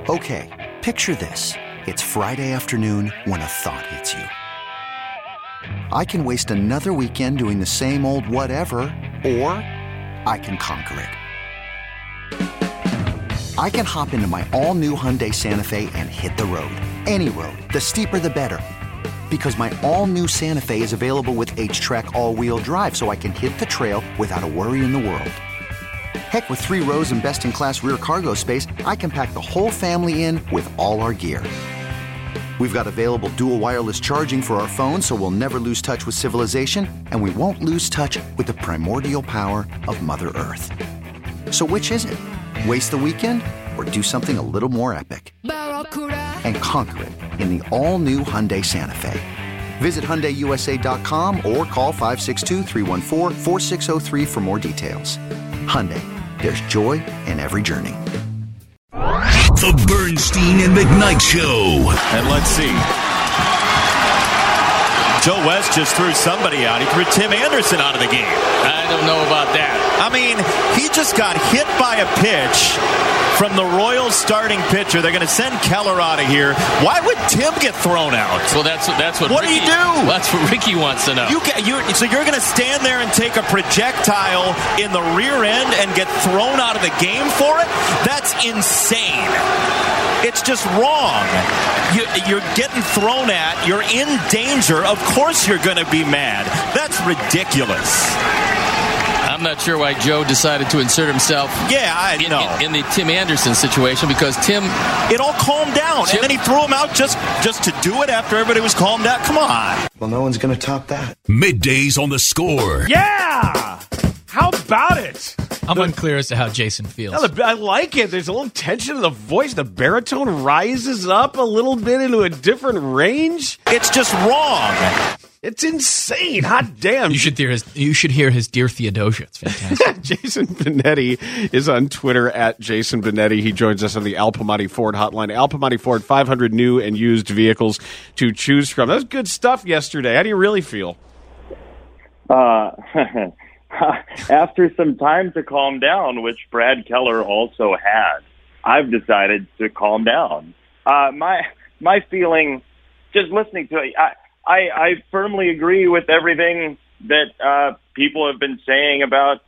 Okay, picture this. It's Friday afternoon when a thought hits you. I can waste another weekend doing the same old whatever, or I can conquer it. I can hop into my all-new Hyundai Santa Fe and hit the road. Any road. The steeper, the better. Because my all-new Santa Fe is available with H-Track all-wheel drive, so I can hit the trail without a worry in the world. Heck, with 3 rows and best-in-class rear cargo space, I can pack the whole family in with all our gear. We've got available dual wireless charging for our phones, so we'll never lose touch with civilization, and we won't lose touch with the primordial power of Mother Earth. So which is it? Waste the weekend or do something a little more epic? And conquer it in the all-new Hyundai Santa Fe. Visit HyundaiUSA.com or call 562-314-4603 for more details. Hyundai, there's joy in every journey. The Bernstein and McKnight Show. And let's see. Joe West just threw somebody out. He threw Tim Anderson out of the game. I don't know about that. I mean, he just got hit by a pitch from the Royals starting pitcher. They're going to send Keller out of here. Why would Tim get thrown out? Well, that's what. What Ricky, do you do? Well, that's what Ricky wants to know. So you're going to stand there and take a projectile in the rear end and get thrown out of the game for it? That's insane. It's just wrong. You're getting thrown at. You're in danger. Of course you're going to be mad. That's ridiculous. I'm not sure why Joe decided to insert himself in the Tim Anderson situation, because Tim... It all calmed down, and then he threw him out just to do it after everybody was calmed down. Come on. Well, no one's going to top that. Middays on the Score. Yeah! How about it? I'm unclear as to how Jason feels. I like it. There's a little tension in the voice. The baritone rises up a little bit into a different range. It's just wrong. It's insane. Hot damn. You should hear his Dear Theodosia. It's fantastic. Jason Benetti is on Twitter at Jason Benetti. He joins us on the Al Pamati Ford hotline. Al Pamati Ford, 500 new and used vehicles to choose from. That was good stuff yesterday. How do you really feel? After some time to calm down, which Brad Keller also had, I've decided to calm down. My feeling, just listening to it, I firmly agree with everything that people have been saying about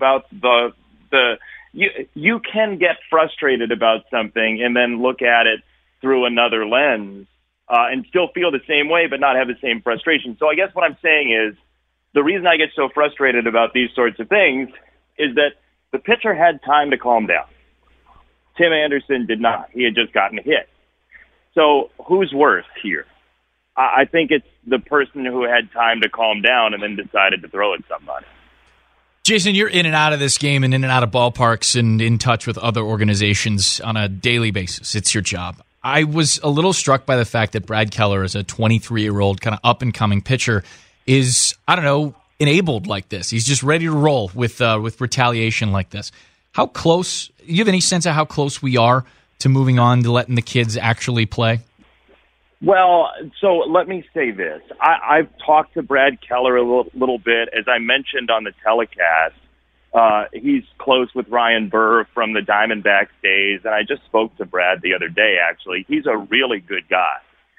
you can get frustrated about something and then look at it through another lens and still feel the same way but not have the same frustration. So I guess what I'm saying is, the reason I get so frustrated about these sorts of things is that the pitcher had time to calm down. Tim Anderson did not. He had just gotten hit. So who's worse here? I think it's the person who had time to calm down and then decided to throw at somebody. Jason, you're in and out of this game and in and out of ballparks and in touch with other organizations on a daily basis. It's your job. I was a little struck by the fact that Brad Keller, as a 23-year-old kind of up-and-coming pitcher, is, I don't know, enabled like this. He's just ready to roll with retaliation like this. How close, do you have any sense of how close we are to moving on to letting the kids actually play? Well, so let me say this. I've talked to Brad Keller a little bit. As I mentioned on the telecast, he's close with Ryan Burr from the Diamondbacks days, and I just spoke to Brad the other day, actually. He's a really good guy.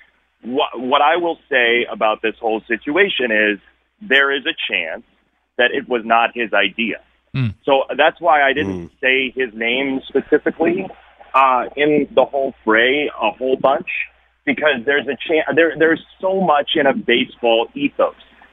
What I will say about this whole situation is there is a chance that it was not his idea. So that's why I didn't say his name specifically in the whole fray a whole bunch, because there's a chance. There's so much in a baseball ethos.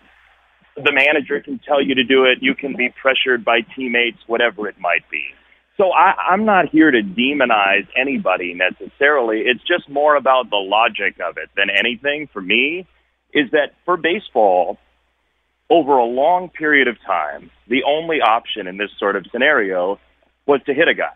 The manager can tell you to do it. You can be pressured by teammates, whatever it might be. So I'm not here to demonize anybody necessarily. It's just more about the logic of it than anything for me, is that for baseball, over a long period of time, the only option in this sort of scenario was to hit a guy.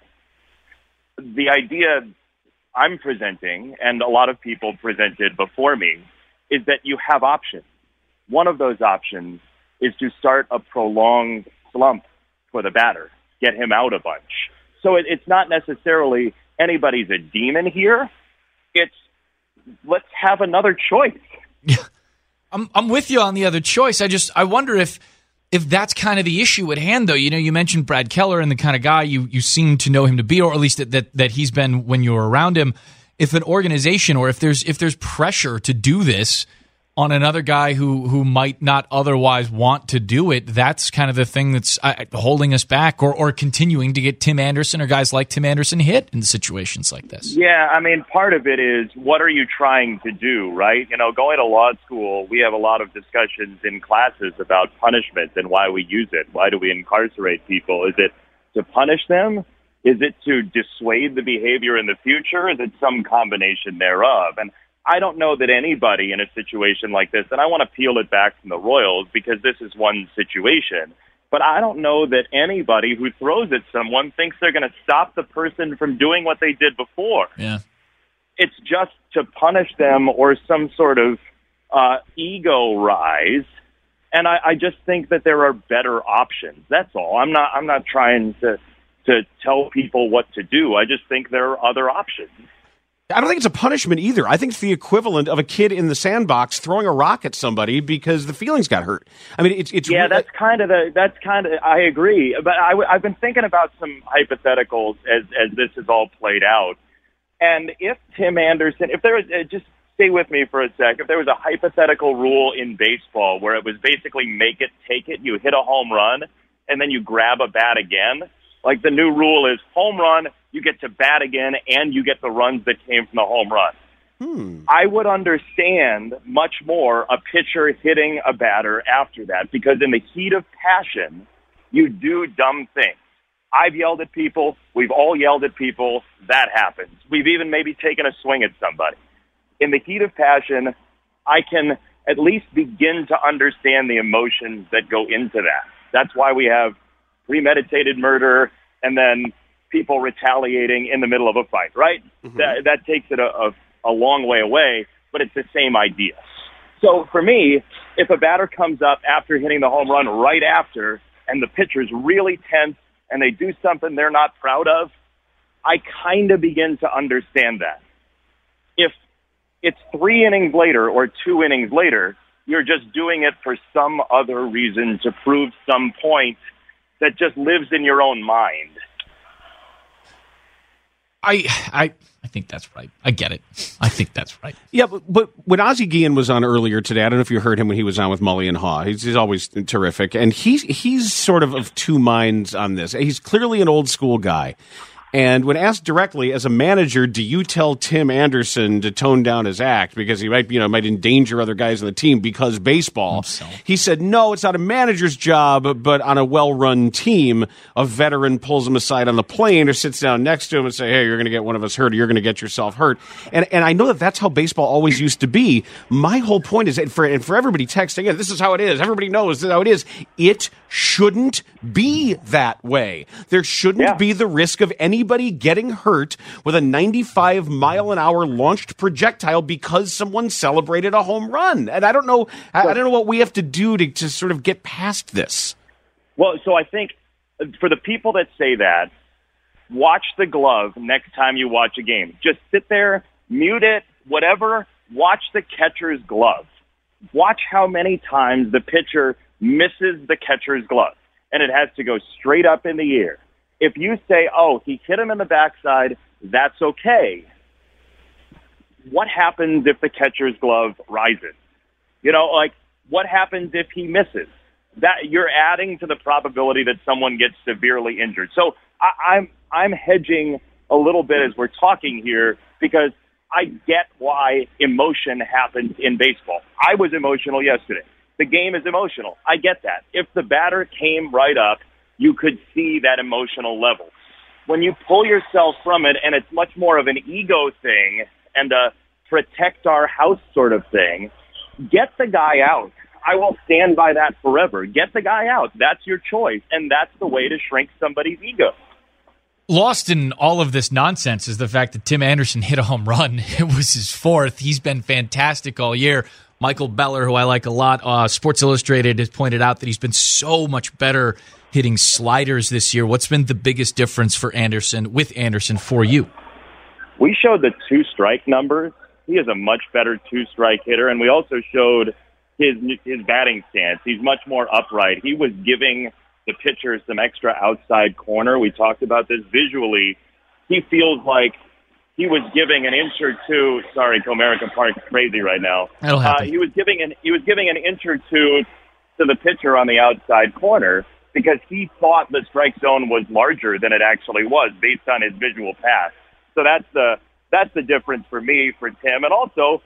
The idea I'm presenting, and a lot of people presented before me, is that you have options. One of those options is to start a prolonged slump for the batter, get him out a bunch. So it's not necessarily anybody's a demon here. It's let's have another choice. I'm with you on the other choice. I wonder if if that's kind of the issue at hand, though. You mentioned Brad Keller and the kind of guy you seem to know him to be, or at least that he's been when you were around him. If an organization or if there's pressure to do this on another guy who might not otherwise want to do it, that's kind of the thing that's holding us back or continuing to get Tim Anderson or guys like Tim Anderson hit in situations like this. Yeah, I mean, part of it is what are you trying to do, right? Going to law school, we have a lot of discussions in classes about punishment and why we use it. Why do we incarcerate people? Is it to punish them? Is it to dissuade the behavior in the future? Is it some combination thereof? And I don't know that anybody in a situation like this, and I want to peel it back from the Royals because this is one situation, but I don't know that anybody who throws at someone thinks they're going to stop the person from doing what they did before. Yeah. It's just to punish them or some sort of ego rise, and I just think that there are better options. That's all. I'm not trying to tell people what to do. I just think there are other options. I don't think it's a punishment either. I think it's the equivalent of a kid in the sandbox throwing a rock at somebody because the feelings got hurt. I mean, it's that's kind of I agree. But I've been thinking about some hypotheticals as this is all played out. And if Tim Anderson, if there was, just stay with me for a sec, if there was a hypothetical rule in baseball where it was basically make it, take it, you hit a home run, and then you grab a bat again, like the new rule is home run, you get to bat again, and you get the runs that came from the home run. I would understand much more a pitcher hitting a batter after that, because in the heat of passion, you do dumb things. I've yelled at people. We've all yelled at people. That happens. We've even maybe taken a swing at somebody. In the heat of passion, I can at least begin to understand the emotions that go into that. That's why we have premeditated murder and then people retaliating in the middle of a fight, right? Mm-hmm. That takes it a long way away, but it's the same idea. So for me, if a batter comes up after hitting the home run right after and the pitcher's really tense and they do something they're not proud of, I kind of begin to understand that. If it's 3 innings later or 2 innings later, you're just doing it for some other reason to prove some point that just lives in your own mind. I think that's right. I get it. I think that's right. Yeah, but when Ozzie Guillen was on earlier today, I don't know if you heard him when he was on with Mully and Haw. He's always terrific, and he's sort of two minds on this. He's clearly an old school guy. And when asked directly, as a manager, do you tell Tim Anderson to tone down his act because he might endanger other guys on the team because baseball? He said, no, it's not a manager's job, but on a well-run team, a veteran pulls him aside on the plane or sits down next to him and say, hey, you're going to get one of us hurt or you're going to get yourself hurt. And I know that's how baseball always used to be. My whole point is, and for everybody texting, this is how it is. Everybody knows this is how it is. It shouldn't be that way. There shouldn't be the risk of anybody getting hurt with a 95-mile-an-hour launched projectile because someone celebrated a home run. And I don't know what we have to do to sort of get past this. Well, so I think for the people that say that, watch the glove next time you watch a game. Just sit there, mute it, whatever. Watch the catcher's glove. Watch how many times the pitcher misses the catcher's glove, and it has to go straight up in the air. If you say, oh, he hit him in the backside, that's okay. What happens if the catcher's glove rises? What happens if he misses? That you're adding to the probability that someone gets severely injured. So I'm hedging a little bit as we're talking here because I get why emotion happens in baseball. I was emotional yesterday. The game is emotional. I get that. If the batter came right up, you could see that emotional level. When you pull yourself from it, and it's much more of an ego thing and a protect our house sort of thing, get the guy out. I will stand by that forever. Get the guy out. That's your choice, and that's the way to shrink somebody's ego. Lost in all of this nonsense is the fact that Tim Anderson hit a home run. It was his 4th. He's been fantastic all year. Michael Beller, who I like a lot, Sports Illustrated has pointed out that he's been so much better hitting sliders this year. What's been the biggest difference for Anderson for you? We showed the 2-strike numbers. He is a much better 2-strike hitter, and we also showed his batting stance. He's much more upright. He was giving the pitcher some extra outside corner. We talked about this visually. He feels like he was giving an inch or two. Sorry, Comerica Park's crazy right now. That'll happen. He was giving an inch or two to the pitcher on the outside corner because he thought the strike zone was larger than it actually was based on his visual pass. So that's the difference for me, for Tim. And also,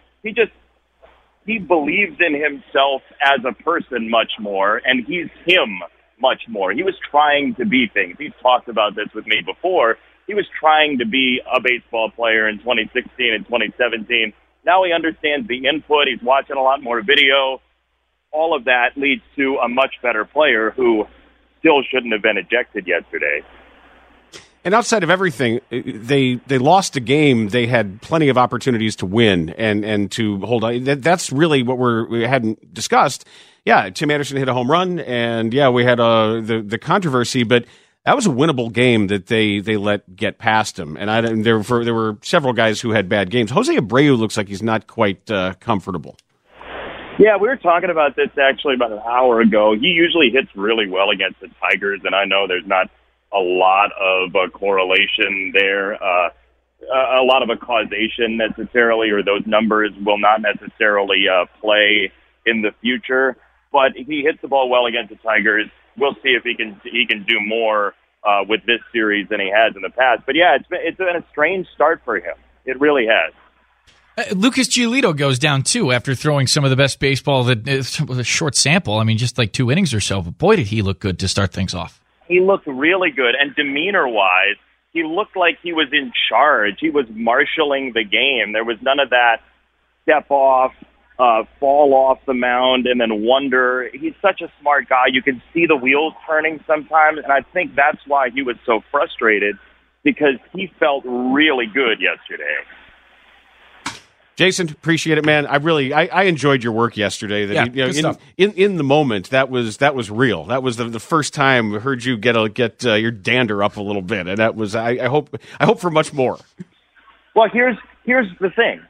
he believes in himself as a person much more, and he's him much more. He was trying to be things. He's talked about this with me before. He was trying to be a baseball player in 2016 and 2017. Now he understands the input. He's watching a lot more video. All of that leads to a much better player who still shouldn't have been ejected yesterday. And outside of everything, they lost a game. They had plenty of opportunities to win and to hold on. That's really what we hadn't discussed. Yeah, Tim Anderson hit a home run, and yeah, we had the controversy, but that was a winnable game that they let get past him. And there were several guys who had bad games. Jose Abreu looks like he's not quite comfortable. Yeah, we were talking about this actually about an hour ago. He usually hits really well against the Tigers, and I know there's not a lot of correlation there, a lot of a causation necessarily, or those numbers will not necessarily play in the future. But he hits the ball well against the Tigers. We'll see if he can do more with this series than he has in the past. But yeah, it's been a strange start for him. It really has. Lucas Giolito goes down, too, after throwing some of the best baseball with a short sample. I mean, just like 2 innings or so. But boy, did he look good to start things off. He looked really good. And demeanor-wise, he looked like he was in charge. He was marshaling the game. There was none of that step off, fall off the mound, and then wonder. He's such a smart guy. You can see the wheels turning sometimes. And I think that's why he was so frustrated, because he felt really good yesterday. Jason, appreciate it, man. I enjoyed your work yesterday. In the moment, that was real. That was the first time I heard you get your dander up a little bit, and that was I hope for much more. Well, here's the thing.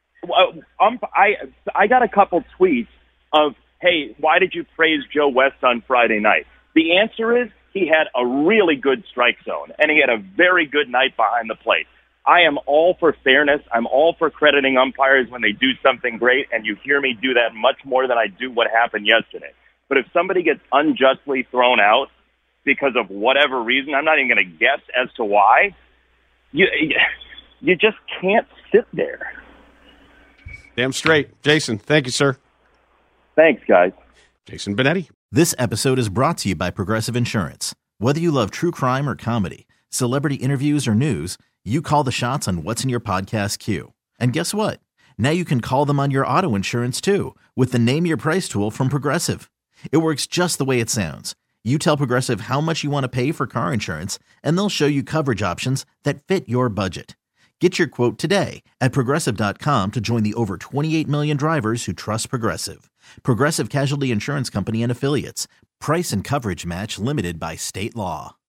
I got a couple tweets of, hey, why did you praise Joe West on Friday night? The answer is he had a really good strike zone, and he had a very good night behind the plate. I am all for fairness. I'm all for crediting umpires when they do something great, and you hear me do that much more than I do what happened yesterday. But if somebody gets unjustly thrown out because of whatever reason, I'm not even going to guess as to why, you just can't sit there. Damn straight. Jason, thank you, sir. Thanks, guys. Jason Benetti. This episode is brought to you by Progressive Insurance. Whether you love true crime or comedy, celebrity interviews or news, you call the shots on what's in your podcast queue. And guess what? Now you can call them on your auto insurance too with the Name Your Price tool from Progressive. It works just the way it sounds. You tell Progressive how much you want to pay for car insurance, and they'll show you coverage options that fit your budget. Get your quote today at Progressive.com to join the over 28 million drivers who trust Progressive. Progressive Casualty Insurance Company and Affiliates. Price and coverage match limited by state law.